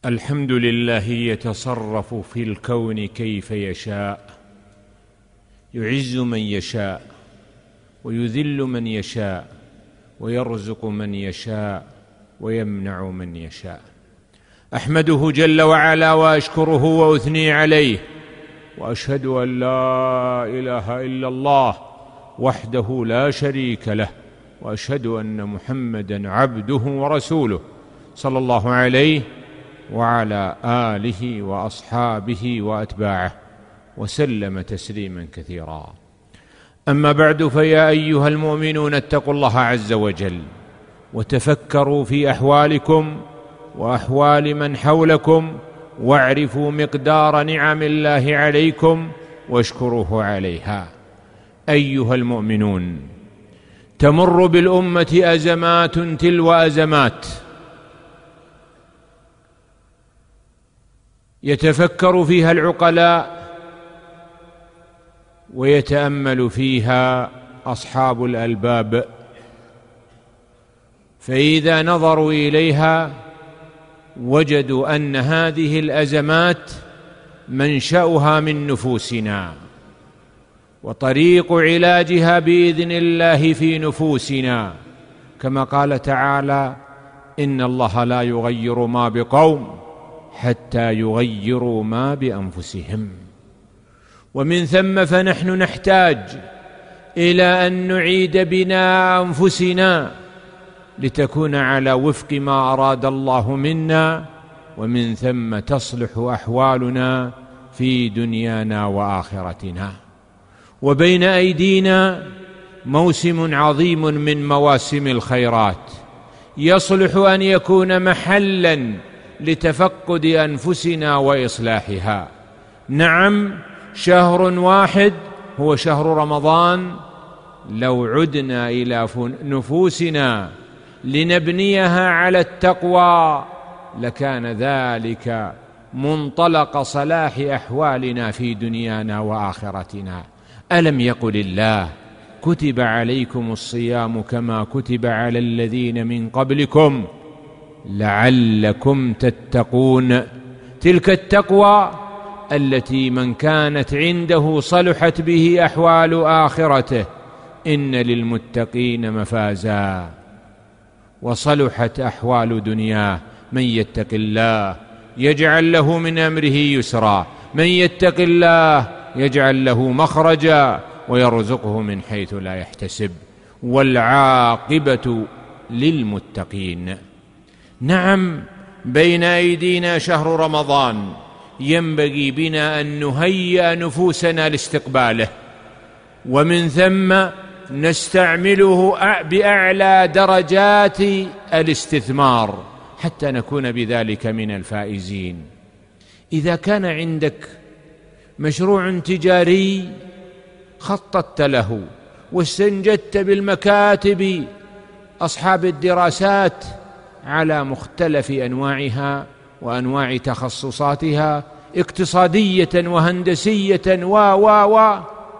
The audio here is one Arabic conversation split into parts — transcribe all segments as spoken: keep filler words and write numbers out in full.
الحمد لله يتصرف في الكون كيف يشاء، يعز من يشاء ويذل من يشاء ويرزق من يشاء ويمنع من يشاء. أحمده جل وعلا وأشكره وأثني عليه، وأشهد أن لا إله إلا الله وحده لا شريك له، وأشهد أن محمدًا عبده ورسوله صلى الله عليه وعلى آله وأصحابه وأتباعه وسلم تسليما كثيرا. أما بعد، فيا أيها المؤمنون اتقوا الله عز وجل وتفكروا في أحوالكم وأحوال من حولكم، واعرفوا مقدار نعم الله عليكم واشكروه عليها. أيها المؤمنون، تمر بالأمة أزمات تلو أزمات، يتفكر فيها العقلاء ويتأمل فيها أصحاب الألباب، فإذا نظروا إليها وجدوا أن هذه الأزمات منشأها من نفوسنا، وطريق علاجها بإذن الله في نفوسنا، كما قال تعالى: إن الله لا يغير ما بقوم حتى يغيروا ما بأنفسهم. ومن ثم فنحن نحتاج إلى أن نعيد بناء أنفسنا لتكون على وفق ما أراد الله منا، ومن ثم تصلح أحوالنا في دنيانا وآخرتنا. وبين أيدينا موسم عظيم من مواسم الخيرات، يصلح أن يكون محلاً لتفقد أنفسنا وإصلاحها. نعم، شهر واحد هو شهر رمضان، لو عدنا إلى نفوسنا لنبنيها على التقوى لكان ذلك منطلق صلاح أحوالنا في دنيانا وآخرتنا. ألم يقل الله: كتب عليكم الصيام كما كتب على الذين من قبلكم لعلكم تتقون. تلك التقوى التي من كانت عنده صلحت به أحوال آخرته. إن للمتقين مفازا، وصلحت أحوال دنياه. من يتق الله يجعل له من أمره يسرا، من يتق الله يجعل له مخرجا ويرزقه من حيث لا يحتسب، والعاقبة للمتقين. نعم، بين أيدينا شهر رمضان، ينبغي بنا أن نهيئ نفوسنا لاستقباله، ومن ثم نستعمله بأعلى درجات الاستثمار حتى نكون بذلك من الفائزين. إذا كان عندك مشروع تجاري خططت له واستنجدت بالمكاتب أصحاب الدراسات على مختلف أنواعها وأنواع تخصصاتها، اقتصادية وهندسية و و و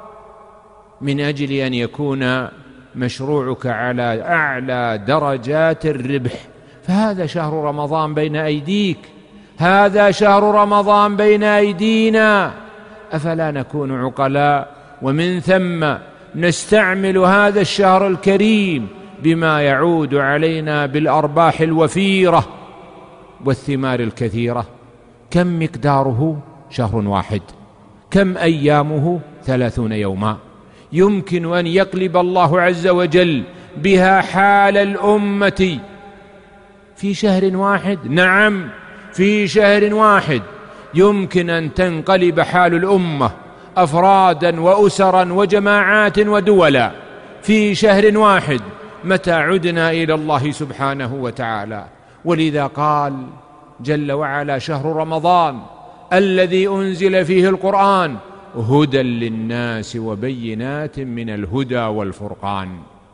من أجل أن يكون مشروعك على أعلى درجات الربح، فهذا شهر رمضان بين أيديك، هذا شهر رمضان بين أيدينا. أفلا نكون عقلاء ومن ثم نستعمل هذا الشهر الكريم بما يعود علينا بالأرباح الوفيرة والثمار الكثيرة؟ كم مقداره؟ شهر واحد. كم أيامه؟ ثلاثون يوما. يمكن أن يقلب الله عز وجل بها حال الأمة في شهر واحد. نعم، في شهر واحد يمكن أن تنقلب حال الأمة أفرادا وأسرا وجماعات ودولا في شهر واحد، متى عدنا إلى الله سبحانه وتعالى. ولذا قال جل وعلا: شهر رمضان الذي أنزل فيه القرآن هدى للناس وبينات من الهدى والفرقان.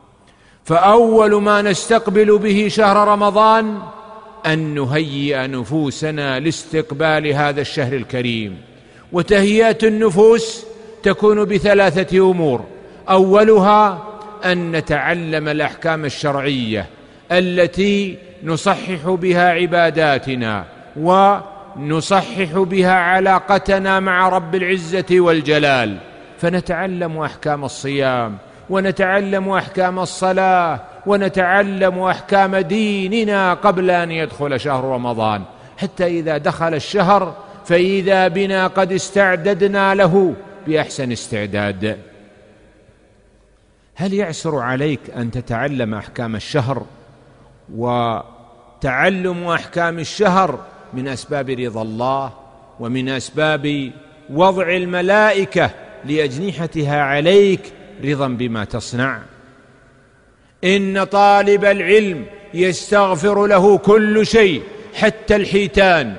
فأول ما نستقبل به شهر رمضان أن نهيئ نفوسنا لاستقبال هذا الشهر الكريم. وتهيئة النفوس تكون بثلاثة أمور: أولها أن نتعلم الأحكام الشرعية التي نصحح بها عباداتنا ونصحح بها علاقتنا مع رب العزة والجلال، فنتعلم أحكام الصيام، ونتعلم أحكام الصلاة، ونتعلم أحكام ديننا قبل أن يدخل شهر رمضان، حتى إذا دخل الشهر فإذا بنا قد استعددنا له بأحسن استعداد. هل يعسر عليك أن تتعلم أحكام الشهر؟ وتعلم أحكام الشهر من أسباب رضا الله، ومن أسباب وضع الملائكة لأجنحتها عليك رضا بما تصنع. إن طالب العلم يستغفر له كل شيء حتى الحيتان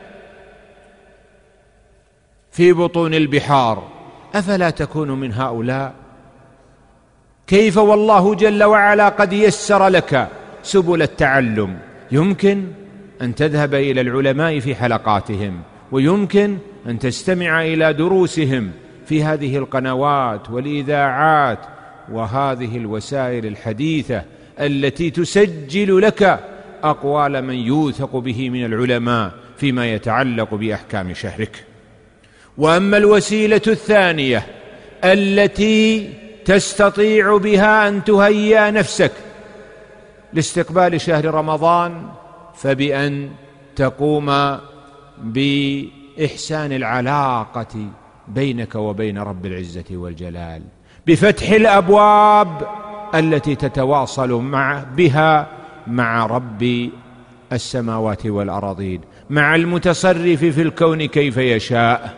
في بطون البحار، أفلا تكون من هؤلاء؟ كيف والله جل وعلا قد يسر لك سبل التعلم؟ يمكن أن تذهب إلى العلماء في حلقاتهم، ويمكن أن تستمع إلى دروسهم في هذه القنوات والإذاعات وهذه الوسائل الحديثة التي تسجل لك أقوال من يوثق به من العلماء فيما يتعلق بأحكام شهرك. وأما الوسيلة الثانية التي تستطيع بها أن تهيئ نفسك لاستقبال شهر رمضان، فبأن تقوم بإحسان العلاقة بينك وبين رب العزة والجلال، بفتح الأبواب التي تتواصل مع بها مع رب السماوات والأراضين، مع المتصرف في الكون كيف يشاء،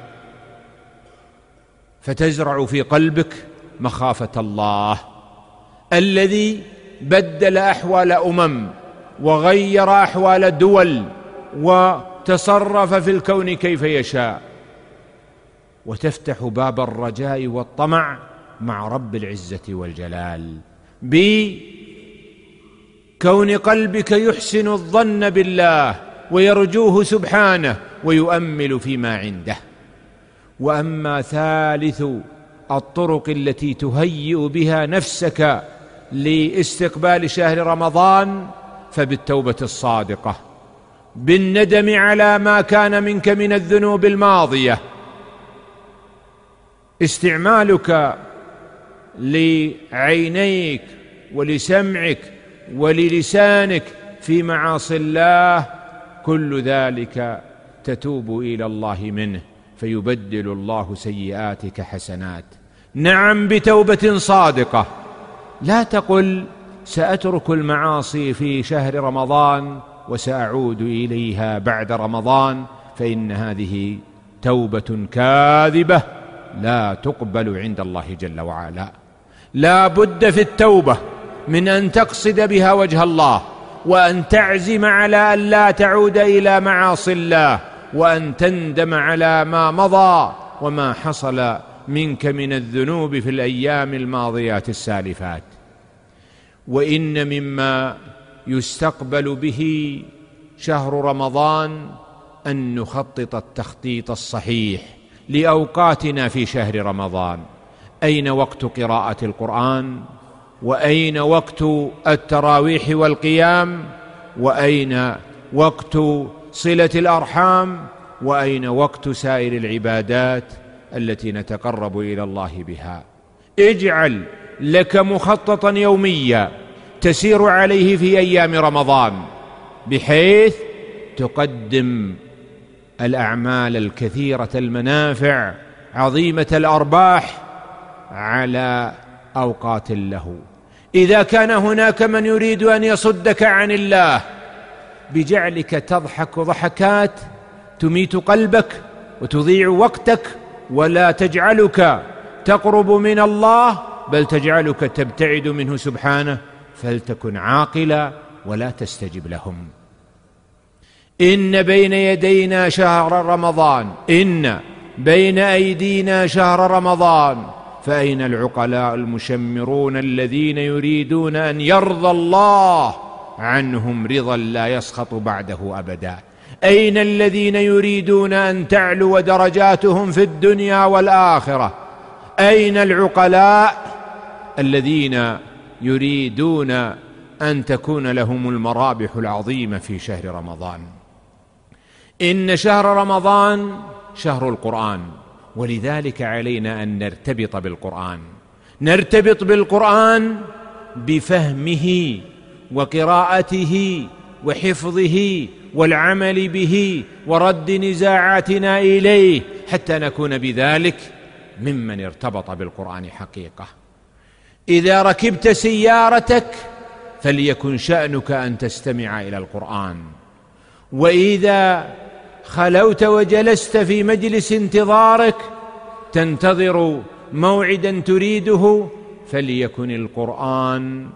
فتزرع في قلبك مخافة الله الذي بدل أحوال أمم وغير أحوال دول وتصرف في الكون كيف يشاء، وتفتح باب الرجاء والطمع مع رب العزة والجلال بكون قلبك يحسن الظن بالله ويرجوه سبحانه ويؤمل فيما عنده. وأما ثالث الطرق التي تهيئ بها نفسك لاستقبال شهر رمضان فبالتوبة الصادقة، بالندم على ما كان منك من الذنوب الماضية، استعمالك لعينيك ولسمعك وللسانك في معاصي الله، كل ذلك تتوب إلى الله منه فيبدل الله سيئاتك حسنات. نعم، بتوبة صادقة. لا تقل سأترك المعاصي في شهر رمضان وسأعود إليها بعد رمضان، فإن هذه توبة كاذبة لا تقبل عند الله جل وعلا. لا بد في التوبة من أن تقصد بها وجه الله، وأن تعزم على أن لا تعود إلى معاصي الله، وأن تندم على ما مضى وما حصل منك من الذنوب في الأيام الماضيات السالفات. وإن مما يستقبل به شهر رمضان أن نخطط التخطيط الصحيح لأوقاتنا في شهر رمضان. أين وقت قراءة القرآن؟ وأين وقت التراويح والقيام؟ وأين وقت صلة الأرحام؟ وأين وقت سائر العبادات التي نتقرب إلى الله بها؟ اجعل لك مخططا يوميا تسير عليه في أيام رمضان، بحيث تقدم الأعمال الكثيرة المنافع عظيمة الأرباح على أوقات له. إذا كان هناك من يريد أن يصدك عن الله بجعلك تضحك ضحكات تميت قلبك وتضيع وقتك ولا تجعلك تقرب من الله بل تجعلك تبتعد منه سبحانه، فلتكن عاقلا ولا تستجب لهم. إن بين يدينا شهر رمضان، إن بين أيدينا شهر رمضان، فأين العقلاء المشمرون الذين يريدون أن يرضى الله عنهم رضا لا يسخط بعده أبدا؟ أين الذين يريدون أن تعلو درجاتهم في الدنيا والآخرة؟ أين العقلاء الذين يريدون أن تكون لهم المرابح العظيمة في شهر رمضان؟ إن شهر رمضان شهر القرآن، ولذلك علينا أن نرتبط بالقرآن، نرتبط بالقرآن بفهمه وقراءته وحفظه والعمل به ورد نزاعاتنا إليه، حتى نكون بذلك ممن ارتبط بالقرآن حقيقة. إذا ركبت سيارتك فليكن شأنك أن تستمع إلى القرآن، وإذا خلوت وجلست في مجلس انتظارك تنتظر موعدا تريده فليكن القرآن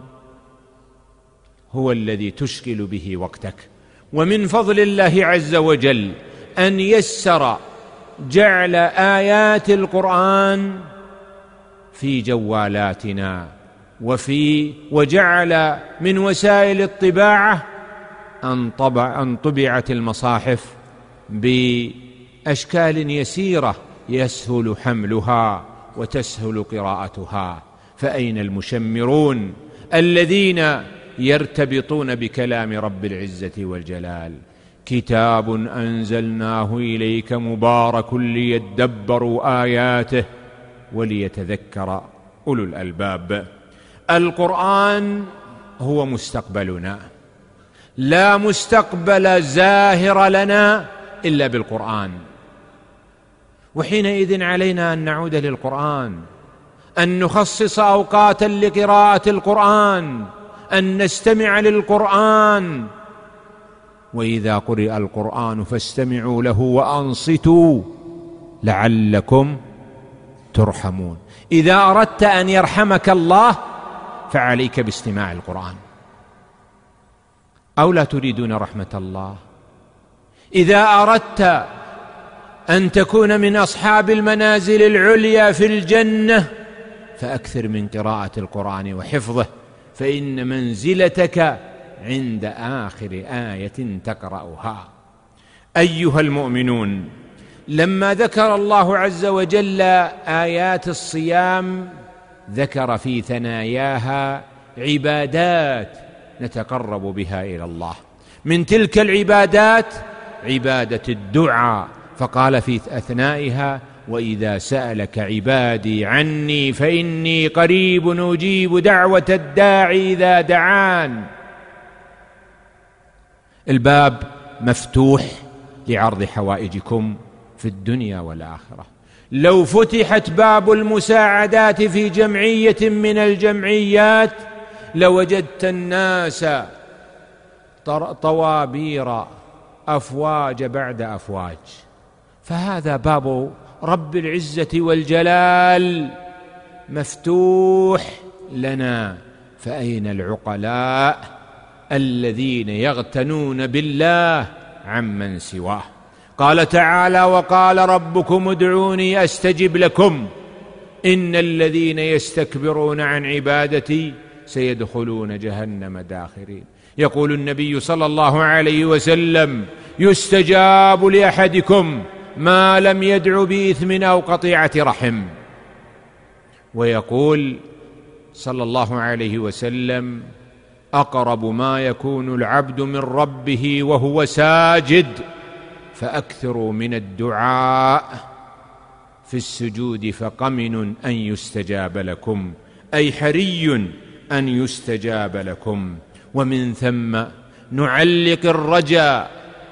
هو الذي تشغل به وقتك. ومن فضل الله عز وجل أن يسر جعل آيات القرآن في جوالاتنا وفي وجعل من وسائل الطباعة أن, طبع أن طبعت المصاحف بأشكال يسيرة يسهل حملها وتسهل قراءتها. فأين المشمرون الذين يرتبطون بكلام رب العزة والجلال؟ كتاب أنزلناه إليك مبارك ليدبروا آياته وليتذكر أولو الألباب. القرآن هو مستقبلنا، لا مستقبل زاهر لنا إلا بالقرآن، وحينئذ علينا أن نعود للقرآن، أن نخصص أوقاتا لقراءة القرآن، أن نستمع للقرآن. وإذا قرئ القرآن فاستمعوا له وأنصتوا لعلكم ترحمون. إذا أردت أن يرحمك الله فعليك باستماع القرآن، أو لا تريدون رحمة الله؟ إذا أردت أن تكون من أصحاب المنازل العليا في الجنة فأكثر من قراءة القرآن وحفظه، فإن منزلتك عند آخر آية تقرأها. أيها المؤمنون، لما ذكر الله عز وجل آيات الصيام ذكر في ثناياها عبادات نتقرب بها إلى الله. من تلك العبادات عبادة الدعاء، فقال في أثنائها: وإذا سألك عبادي عني فإني قريب أجيب دعوة الداعي إذا دعان. الباب مفتوح لعرض حوائجكم في الدنيا والآخرة. لو فتحت باب المساعدات في جمعية من الجمعيات لوجدت الناس طوابير أفواج بعد أفواج، فهذا باب رب العزة والجلال مفتوح لنا. فأين العقلاء الذين يغتنون بالله عمن سواه؟ قال تعالى: وقال ربكم ادعوني أستجب لكم إن الذين يستكبرون عن عبادتي سيدخلون جهنم داخرين. يقول النبي صلى الله عليه وسلم: يستجاب لأحدكم ما لم يدع بإثم أو قطيعة رحم. ويقول صلى الله عليه وسلم: أقرب ما يكون العبد من ربه وهو ساجد فأكثروا من الدعاء في السجود فقمن أن يستجاب لكم، أي حري أن يستجاب لكم. ومن ثم نعلق الرجاء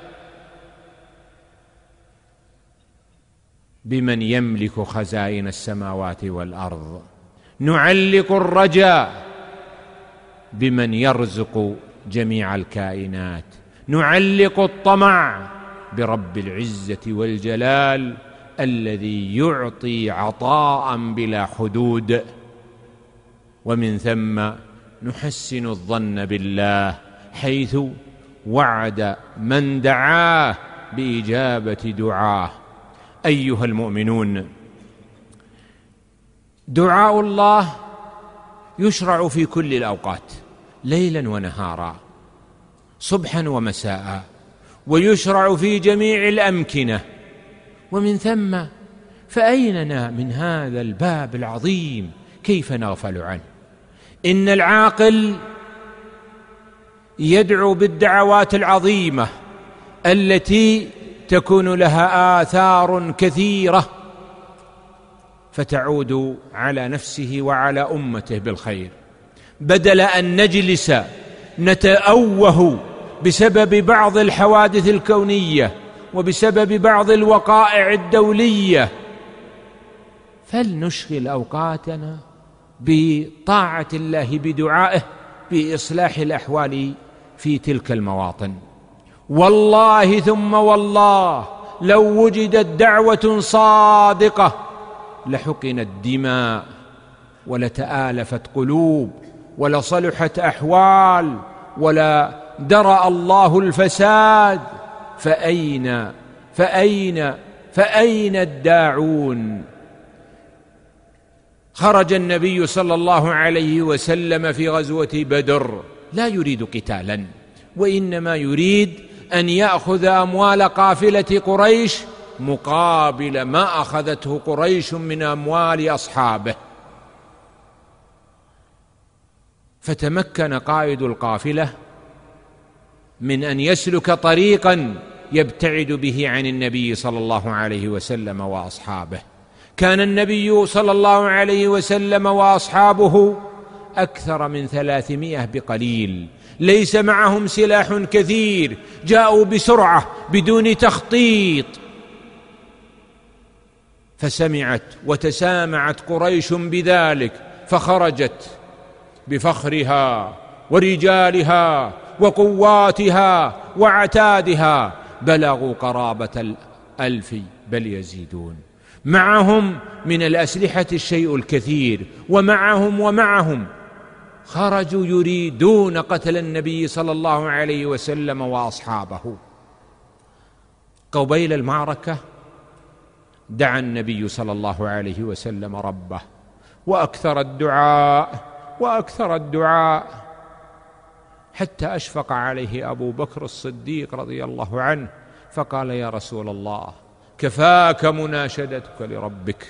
بمن يملك خزائن السماوات والأرض، نعلق الرجاء بمن يرزق جميع الكائنات، نعلق الطمع برب العزة والجلال الذي يعطي عطاء بلا حدود. ومن ثم نحسن الظن بالله حيث وعد من دعاه بإجابة دعاه. أيها المؤمنون، دعاء الله يشرع في كل الأوقات ليلا ونهارا، صبحا ومساء، ويشرع في جميع الأمكنة. ومن ثم فأيننا من هذا الباب العظيم؟ كيف نغفل عنه؟ إن العاقل يدعو بالدعوات العظيمة التي تكون لها آثار كثيرة، فتعود على نفسه وعلى أمته بالخير، بدل أن نجلس نتأوه بسبب بعض الحوادث الكونية وبسبب بعض الوقائع الدولية. فلنشغل أوقاتنا بطاعة الله، بدعائه، بإصلاح الأحوال في تلك المواطن. والله ثم والله لو وجدت دعوة صادقة لحقنت دماء ولتآلفت قلوب ولصلحت أحوال ولا درأ الله الفساد. فأين فأين فأين الداعون؟ خرج النبي صلى الله عليه وسلم في غزوة بدر لا يريد قتالا، وإنما يريد أن يأخذ أموال قافلة قريش مقابل ما أخذته قريش من أموال أصحابه. فتمكن قائد القافلة من أن يسلك طريقا يبتعد به عن النبي صلى الله عليه وسلم وأصحابه. كان النبي صلى الله عليه وسلم وأصحابه أكثر من ثلاثمائة بقليل، ليس معهم سلاح كثير، جاءوا بسرعة بدون تخطيط. فسمعت وتسامعت قريش بذلك، فخرجت بفخرها ورجالها وقواتها وعتادها، بلغوا قرابة الألف بل يزيدون. معهم من الأسلحة الشيء الكثير، ومعهم ومعهم خرجوا يريدون قتل النبي صلى الله عليه وسلم وأصحابه. قبيل المعركة دعا النبي صلى الله عليه وسلم ربه وأكثر الدعاء وأكثر الدعاء، حتى أشفق عليه أبو بكر الصديق رضي الله عنه، فقال: يا رسول الله، كفاك مناشدتك لربك،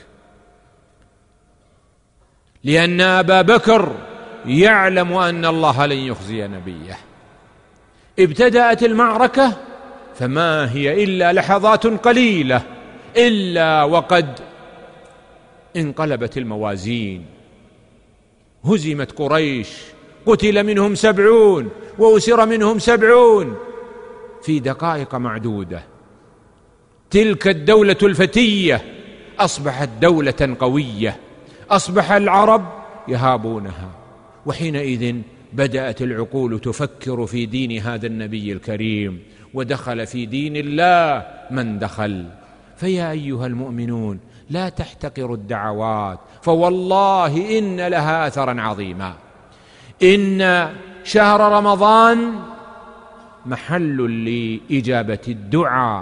لأن أبا بكر يعلم أن الله لن يخزي نبيه. ابتدأت المعركة فما هي إلا لحظات قليلة إلا وقد انقلبت الموازين، هزمت قريش، قتل منهم سبعون وأسر منهم سبعون في دقائق معدودة. تلك الدولة الفتية أصبحت دولة قوية، أصبح العرب يهابونها. وحينئذ بدأت العقول تفكر في دين هذا النبي الكريم، ودخل في دين الله من دخل. فيا أيها المؤمنون، لا تحتقروا الدعوات، فوالله إن لها أثرا عظيما. إن شهر رمضان محل لإجابة الدعاء،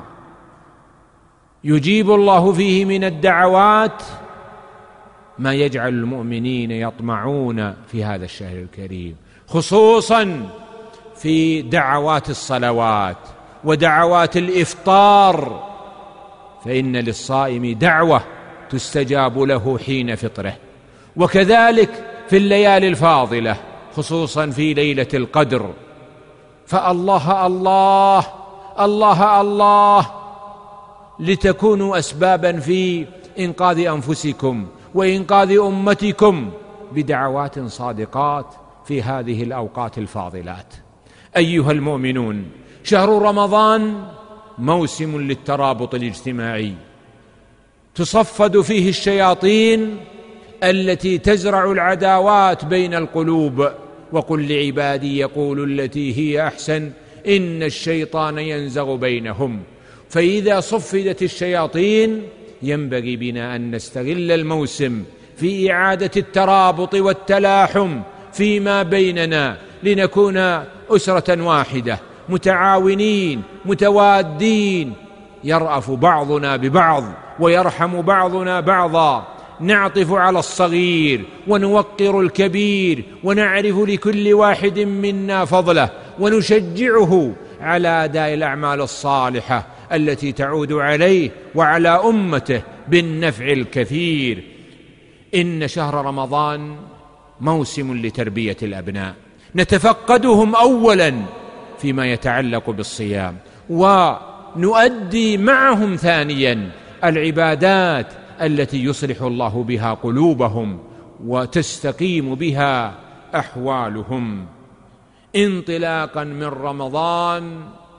يجيب الله فيه من الدعوات ما يجعل المؤمنين يطمعون في هذا الشهر الكريم، خصوصا في دعوات الصلوات ودعوات الإفطار، فإن للصائم دعوة تستجاب له حين فطره. وكذلك في الليالي الفاضلة، خصوصا في ليلة القدر. فالله الله الله الله لتكونوا أسبابا في إنقاذ أنفسكم وإنقاذ أمتكم بدعوات صادقات في هذه الأوقات الفاضلات. أيها المؤمنون، شهر رمضان موسم للترابط الاجتماعي، تصفد فيه الشياطين التي تزرع العداوات بين القلوب. وقل لعبادي يقولوا التي هي أحسن إن الشيطان ينزغ بينهم. فإذا صفدت الشياطين ينبغي بنا أن نستغل الموسم في إعادة الترابط والتلاحم فيما بيننا، لنكون أسرة واحدة، متعاونين متوادين، يرأف بعضنا ببعض ويرحم بعضنا بعضا، نعطف على الصغير ونوقر الكبير، ونعرف لكل واحد منا فضله، ونشجعه على أداء الأعمال الصالحة التي تعود عليه وعلى أمته بالنفع الكثير. إن شهر رمضان موسم لتربية الأبناء، نتفقدهم أولا فيما يتعلق بالصيام، ونؤدي معهم ثانيا العبادات التي يصلح الله بها قلوبهم وتستقيم بها أحوالهم. انطلاقا من رمضان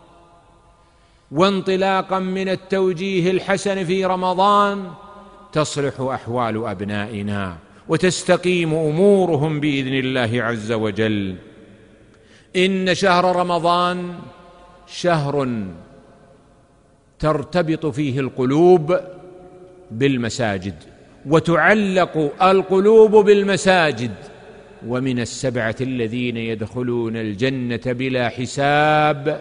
وانطلاقا من التوجيه الحسن في رمضان تصلح أحوال أبنائنا وتستقيم أمورهم بإذن الله عز وجل. إن شهر رمضان شهر ترتبط فيه القلوب بالمساجد وتعلق القلوب بالمساجد، ومن السبعة الذين يدخلون الجنة بلا حساب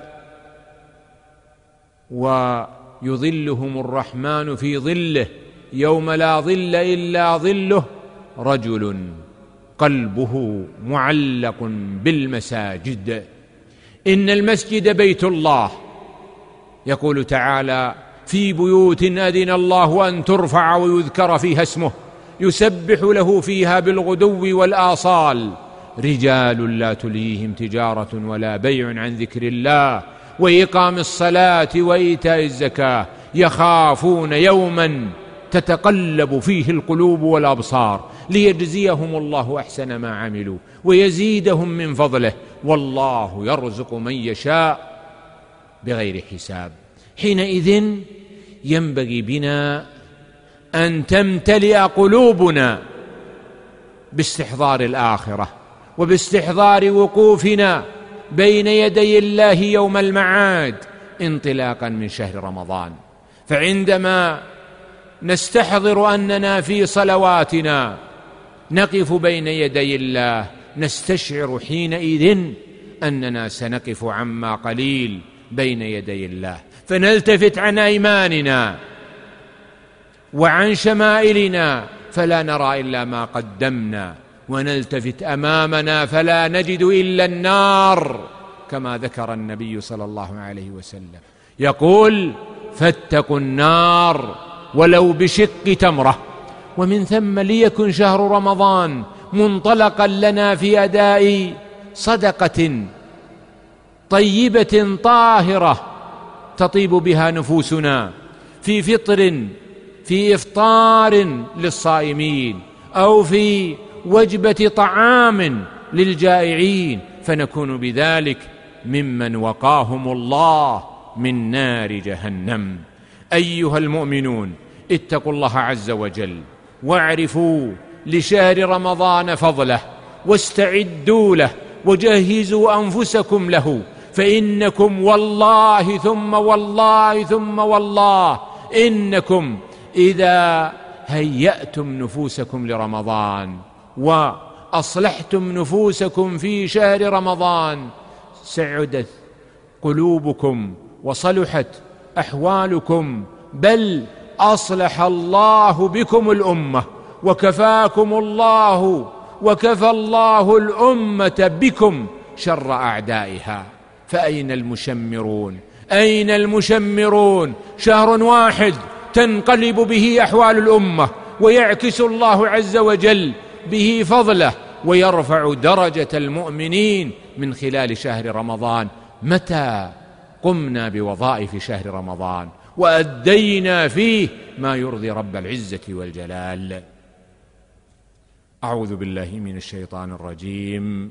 ويظلهم الرحمن في ظله يوم لا ظل إلا ظله رجل قلبه معلق بالمساجد. إن المسجد بيت الله، يقول تعالى: في بيوت أذن الله أن ترفع ويذكر فيها اسمه يسبح له فيها بالغدو والآصال رجال لا تلهيهم تجارة ولا بيع عن ذكر الله وإقام الصلاة وإيتاء الزكاة يخافون يوما تتقلب فيه القلوب والأبصار ليجزيهم الله أحسن ما عملوا ويزيدهم من فضله والله يرزق من يشاء بغير حساب. حينئذ ينبغي بنا أن تمتلئ قلوبنا باستحضار الآخرة وباستحضار وقوفنا بين يدي الله يوم المعاد انطلاقا من شهر رمضان. فعندما نستحضر أننا في صلواتنا نقف بين يدي الله نستشعر حينئذ أننا سنقف عما قليل بين يدي الله، فنلتفت عن أيماننا وعن شمائلنا فلا نرى إلا ما قدمنا، ونلتفت أمامنا فلا نجد إلا النار، كما ذكر النبي صلى الله عليه وسلم يقول: فاتقوا النار ولو بشق تمرة. ومن ثم ليكن شهر رمضان منطلقا لنا في أداء صدقة طيبة طاهرة تطيب بها نفوسنا، في فطر في إفطار للصائمين أو في وجبة طعام للجائعين، فنكون بذلك ممن وقاهم الله من نار جهنم. أيها المؤمنون، اتقوا الله عز وجل واعرفوا لشهر رمضان فضله واستعدوا له وجهزوا أنفسكم له، فإنكم والله ثم والله ثم والله إنكم إذا هيأتم نفوسكم لرمضان وأصلحتم نفوسكم في شهر رمضان سعدت قلوبكم وصلحت أحوالكم، بل أصلح الله بكم الأمة وكفاكم الله وكفى الله الأمة بكم شر أعدائها. فأين المشمرون؟ أين المشمرون؟ شهر واحد تنقلب به أحوال الأمة ويعكس الله عز وجل به فضله ويرفع درجة المؤمنين من خلال شهر رمضان. متى قمنا بوظائف شهر رمضان وأدينا فيه ما يرضي رب العزة والجلال؟ أعوذ بالله من الشيطان الرجيم.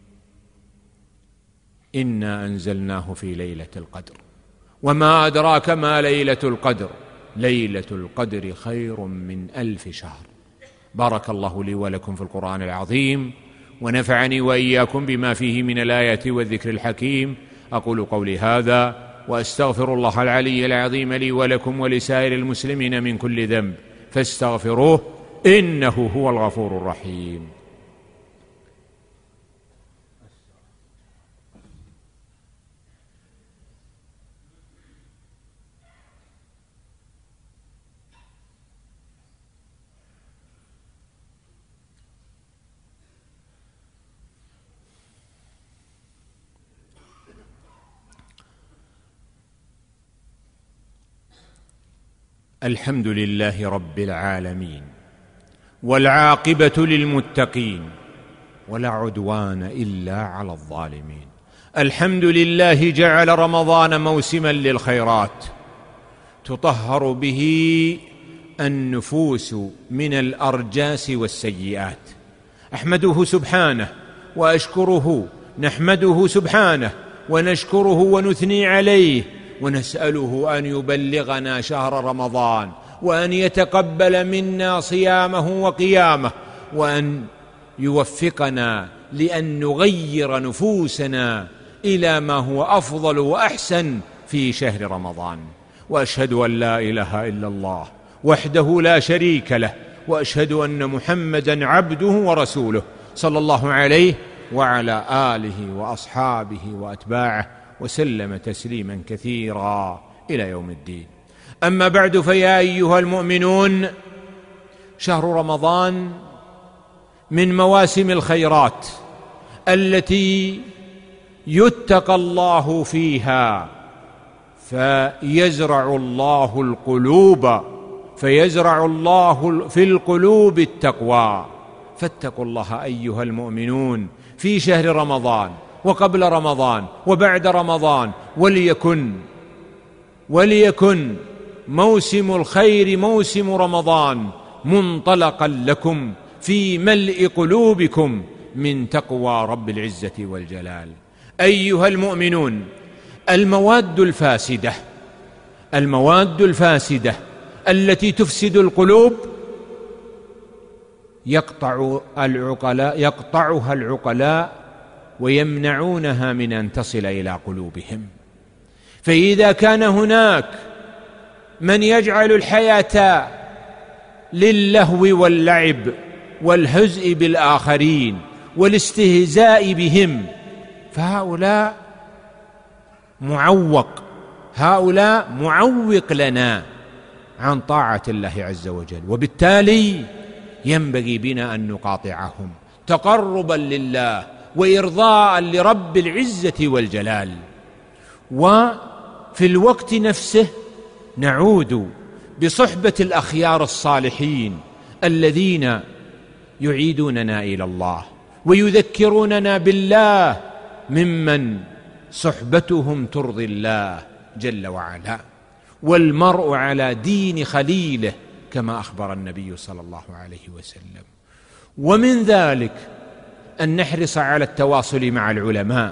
إنا أنزلناه في ليلة القدر وما أدراك ما ليلة القدر، ليلة القدر خير من ألف شهر. بارك الله لي ولكم في القرآن العظيم ونفعني وإياكم بما فيه من الآيات والذكر الحكيم. أقول قولي هذا وأستغفر الله العلي العظيم لي ولكم ولسائر المسلمين من كل ذنب فاستغفروه إنه هو الغفور الرحيم. الحمد لله رب العالمين والعاقبة للمتقين ولا عدوان إلا على الظالمين. الحمد لله جعل رمضان موسما للخيرات تطهر به النفوس من الأرجاس والسيئات. أحمده سبحانه وأشكره، نحمده سبحانه ونشكره ونثني عليه ونسأله أن يبلغنا شهر رمضان، وأن يتقبل منا صيامه وقيامه، وأن يوفقنا لأن نغير نفوسنا إلى ما هو أفضل وأحسن في شهر رمضان. وأشهد أن لا إله إلا الله وحده لا شريك له، وأشهد أن محمدًا عبده ورسوله صلى الله عليه وعلى آله وأصحابه وأتباعه وسلم تسليما كثيرا إلى يوم الدين. أما بعد، فيا أيها المؤمنون، شهر رمضان من مواسم الخيرات التي يتقى الله فيها، فيزرع الله القلوب فيزرع الله في القلوب التقوى. فاتقوا الله أيها المؤمنون في شهر رمضان وقبل رمضان وبعد رمضان، وليكن وليكن موسم الخير موسم رمضان منطلقا لكم في ملء قلوبكم من تقوى رب العزة والجلال. أيها المؤمنون، المواد الفاسدة المواد الفاسدة التي تفسد القلوب يقطع العقلاء يقطعها العقلاء ويمنعونها من أن تصل إلى قلوبهم. فإذا كان هناك من يجعل الحياة للهو واللعب والهزء بالآخرين والاستهزاء بهم، فهؤلاء معوق هؤلاء معوق لنا عن طاعة الله عز وجل، وبالتالي ينبغي بنا أن نقاطعهم تقربا لله وإرضاء لرب العزة والجلال. وفي الوقت نفسه نعود بصحبة الأخيار الصالحين الذين يعيدوننا إلى الله ويذكروننا بالله، ممن صحبتهم ترضي الله جل وعلا. والمرء على دين خليله كما أخبر النبي صلى الله عليه وسلم. ومن ذلك أن نحرص على التواصل مع العلماء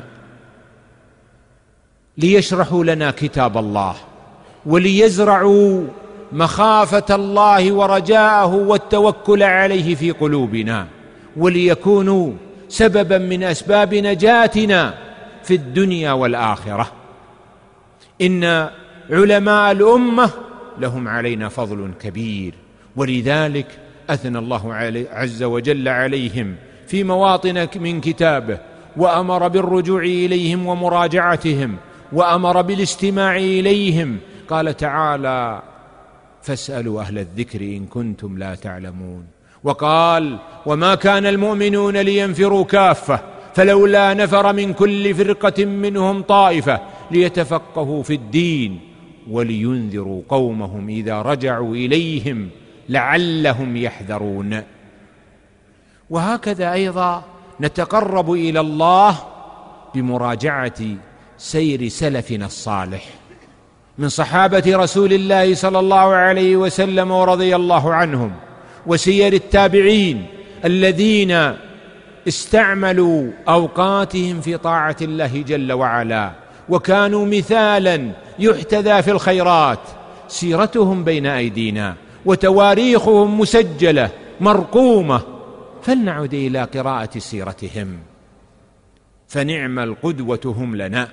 ليشرحوا لنا كتاب الله، وليزرعوا مخافة الله ورجاءه والتوكل عليه في قلوبنا، وليكونوا سببا من أسباب نجاتنا في الدنيا والآخرة. إن علماء الأمة لهم علينا فضل كبير، ولذلك أثنى الله عز وجل عليهم في مواطن من كتابه، وأمر بالرجوع إليهم ومراجعتهم، وأمر بالاستماع إليهم. قال تعالى: فاسألوا أهل الذكر إن كنتم لا تعلمون. وقال: وما كان المؤمنون لينفروا كافة فلولا نفر من كل فرقة منهم طائفة ليتفقهوا في الدين ولينذروا قومهم إذا رجعوا إليهم لعلهم يحذرون. وهكذا أيضا نتقرب إلى الله بمراجعة سير سلفنا الصالح من صحابة رسول الله صلى الله عليه وسلم ورضي الله عنهم، وسير التابعين الذين استعملوا أوقاتهم في طاعة الله جل وعلا وكانوا مثالا يحتذى في الخيرات. سيرتهم بين أيدينا وتواريخهم مسجلة مرقومة، فلنعد إلى قراءة سيرتهم، فنعم القدوة هم لنا.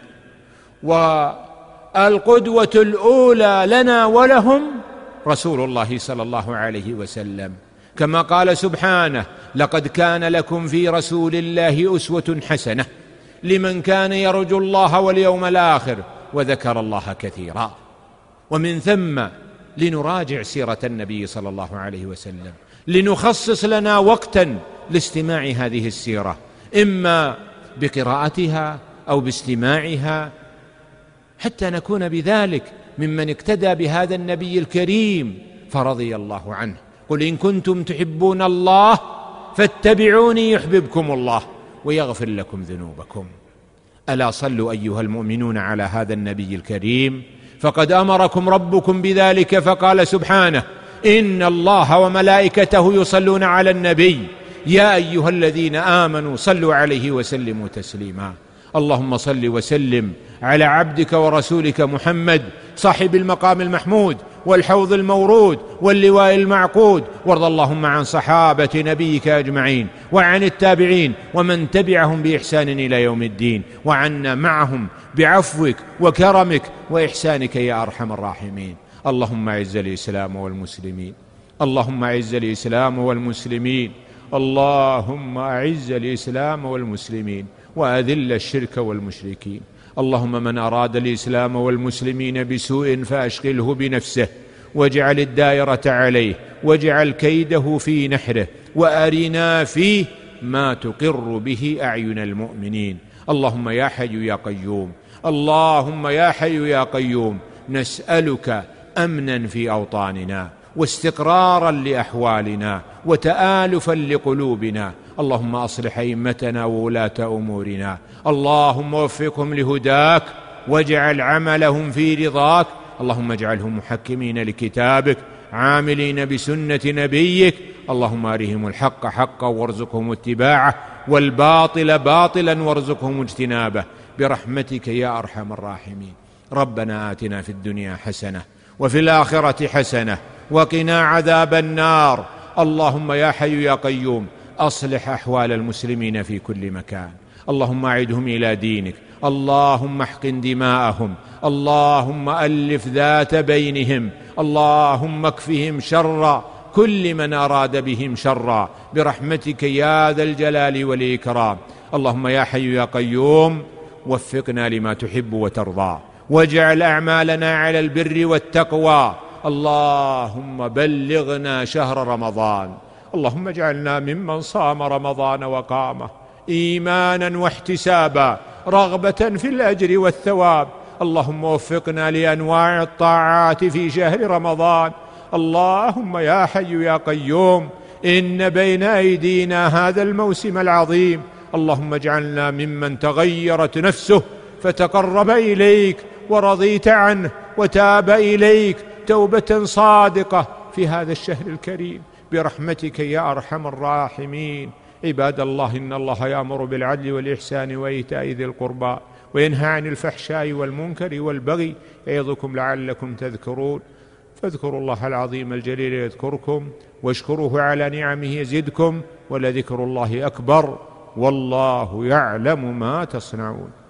والقدوة الأولى لنا ولهم رسول الله صلى الله عليه وسلم، كما قال سبحانه: لقد كان لكم في رسول الله أسوة حسنة لمن كان يرجو الله واليوم الآخر وذكر الله كثيرا. ومن ثم لنراجع سيرة النبي صلى الله عليه وسلم، لنخصص لنا وقتا لاستماع هذه السيرة، إما بقراءتها أو باستماعها، حتى نكون بذلك ممن اقتدى بهذا النبي الكريم فرضي الله عنه. قل إن كنتم تحبون الله فاتبعوني يحببكم الله ويغفر لكم ذنوبكم. ألا صلوا أيها المؤمنون على هذا النبي الكريم، فقد أمركم ربكم بذلك فقال سبحانه: إن الله وملائكته يصلون على النبي يا أيها الذين آمنوا صلوا عليه وسلموا تسليما. اللهم صل وسلم على عبدك ورسولك محمد صاحب المقام المحمود والحوض المورود واللواء المعقود، وارض اللهم عن صحابة نبيك أجمعين وعن التابعين ومن تبعهم بإحسان إلى يوم الدين، وعنا معهم بعفوك وكرمك وإحسانك يا أرحم الراحمين. اللهم أعز الإسلام والمسلمين، اللهم أعز الإسلام والمسلمين، اللهم أعز الإسلام والمسلمين وأذل الشرك والمشركين. اللهم من أراد الإسلام والمسلمين بسوء فأشغله بنفسه واجعل الدائرة عليه واجعل كيده في نحره، وأرنا فيه ما تقر به أعين المؤمنين. اللهم يا حي يا قيوم، اللهم يا حي يا قيوم، نسألك أمنا في أوطاننا واستقرارا لأحوالنا وتآلفا لقلوبنا. اللهم أصلح أئمتنا وولاة أمورنا، اللهم وفقهم لهداك واجعل عملهم في رضاك. اللهم اجعلهم محكمين لكتابك عاملين بسنة نبيك. اللهم أرهم الحق حقا وارزقهم اتباعه والباطل باطلا وارزقهم اجتنابه برحمتك يا أرحم الراحمين. ربنا آتنا في الدنيا حسنة وفي الآخرة حسنة وقنا عذاب النار. اللهم يا حي يا قيوم أصلح أحوال المسلمين في كل مكان، اللهم أعدهم إلى دينك، اللهم احقن دماءهم، اللهم ألف ذات بينهم، اللهم اكفهم شر كل من أراد بهم شرا برحمتك يا ذا الجلال والإكرام. اللهم يا حي يا قيوم وفقنا لما تحب وترضى واجعل أعمالنا على البر والتقوى. اللهم بلغنا شهر رمضان، اللهم اجعلنا ممن صام رمضان وقامه إيمانا واحتسابا رغبة في الأجر والثواب. اللهم وفقنا لأنواع الطاعات في شهر رمضان. اللهم يا حي يا قيوم إن بين أيدينا هذا الموسم العظيم، اللهم اجعلنا ممن تغيرت نفسه فتقرب إليك ورضيت عنه وتاب إليك توبة صادقة في هذا الشهر الكريم برحمتك يا أرحم الراحمين. عباد الله، إن الله يأمر بالعدل والإحسان وإيتاء ذي القربى وينهى عن الفحشاء والمنكر والبغي يعظكم لعلكم تذكرون. فاذكروا الله العظيم الجليل يذكركم واشكروه على نعمه يزدكم ولذكر الله أكبر والله يعلم ما تصنعون.